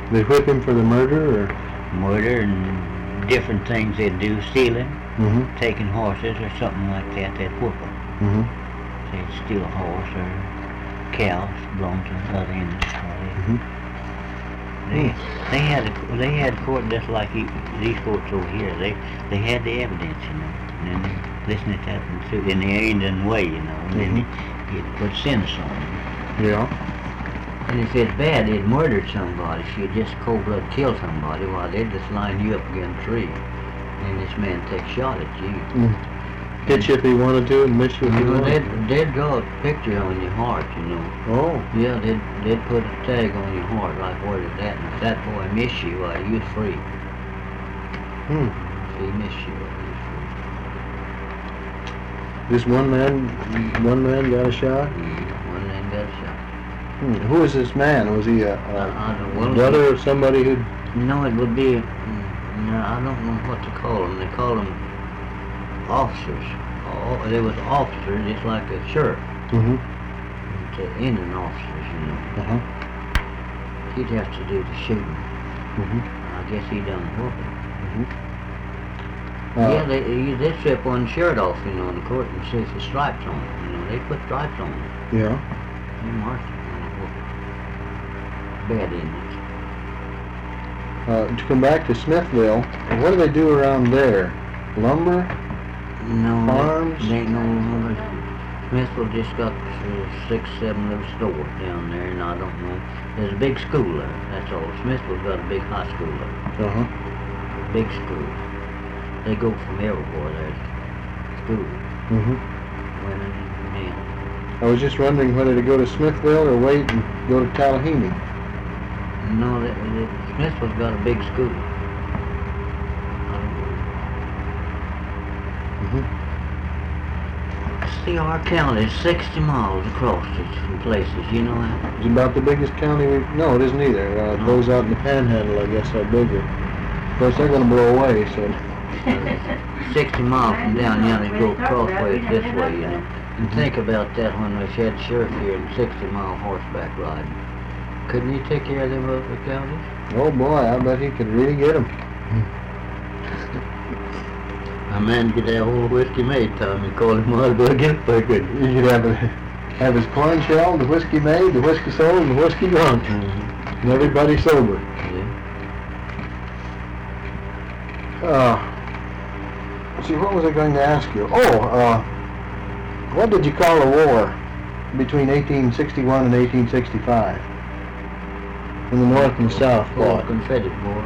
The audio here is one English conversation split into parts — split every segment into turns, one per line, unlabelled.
They whip him for the murder, or?
Murder and different things they'd do, stealing,
Mm-hmm.
taking horses or something like that, they'd whoop them.
Mm-hmm.
They'd steal a horse or cows belonged to another industry. They had court just like these courts over here. They had the evidence, and then they listened to that in the Indian way, and then you'd put sentence on them.
Yeah.
And if it's bad, they'd murdered somebody. If you just cold blood killed somebody, well, they'd just line you up against a tree, and this man take a shot at you.
Hit you if he wanted to, and miss you if he wanted to.
They'd draw a picture on your heart,
Oh.
Yeah, they'd put a tag on your heart, like where it's at, and if that boy missed you, you're free. If he missed you, you're free.
Just one man got a shot?
Yeah, one man got a shot.
Who was this man? Was he a brother of somebody who?
No, it would be. I don't know what to call them. They call them officers. They was officers, just like a sheriff. To Indian officers, He'd have to do the shooting. I guess he done whooping. Yeah, they strip one shirt off, in the court and see if the stripes on it. They put stripes on it.
Yeah.
They marked it. Bad Indians.
To come back to Smithville, what do they do around there? Lumber?
No.
Farms?
They ain't no lumber. Smithville just got 6, 7 little stores down there, and I don't know. There's a big school there, that's all. Smithville's got a big high school there. Big school. They go from everywhere there to school. Women and men.
I was just wondering whether to go to Smithville or wait and go to Tallahassee.
No, Smithville's got a big school. See, our county is 60 miles across from places, you know that?
It's about the biggest county no, it isn't either. Those out in the Panhandle, I guess, are bigger. Of course, they're going to blow away, so.
60 miles from down here, they go crossways this way, And think about that when we had sheriff here in 60-mile horseback riding. Couldn't he take care of them other counties?
Oh boy, I bet he could really get them.
A man could have whole whiskey made, Tom. You call him Marlboro Gifford.
You could have his corn shell, the whiskey made, the whiskey sold, and the whiskey drunk. And everybody sober. See, what was I going to ask you? What did you call the war between 1861 and 1865? In the North and the South fought.
Confederate War.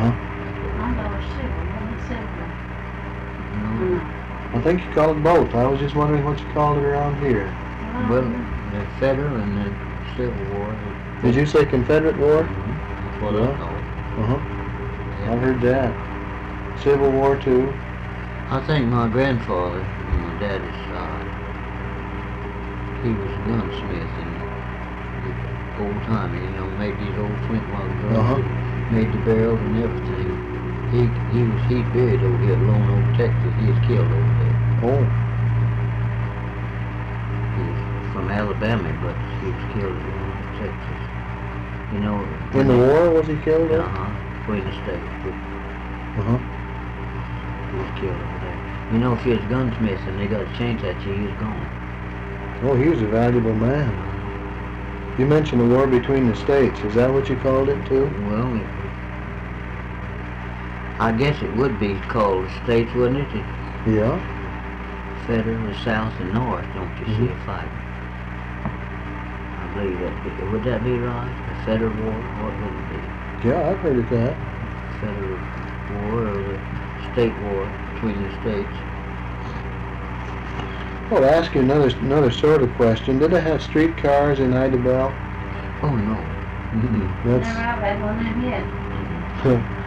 I think you called it both. I was just wondering what you called it around here.
Well, the Federal and the Civil War.
Did you say Confederate War?
That's what I call it.
I heard that. Civil War too.
I think my grandfather, on my daddy's side, he was a gunsmith and old timey, made these old flintlock guns, made the barrels and everything. He's buried over here at Lone Oak, Texas. He was killed over there.
Oh.
He was from Alabama, but he was killed in Lone Oak, Texas.
In the war, was he killed?
Between the states. He was killed over there. If he was a gunsmith and they got a chance at you, he was gone.
Oh, he was a valuable man. You mentioned the war between the states. Is that what you called it too?
Well, I guess it would be called the states, wouldn't it?
Yeah.
Federal, the South and North, don't you see a fight? I believe that. Would that be right? The Federal War? What would it be?
Yeah, I've heard of that.
Federal War or the State War between the states?
Well, I'll ask you another sort of question. Did they have streetcars in Ida Belle?
Oh, no.
That's...
Never have had one in yet.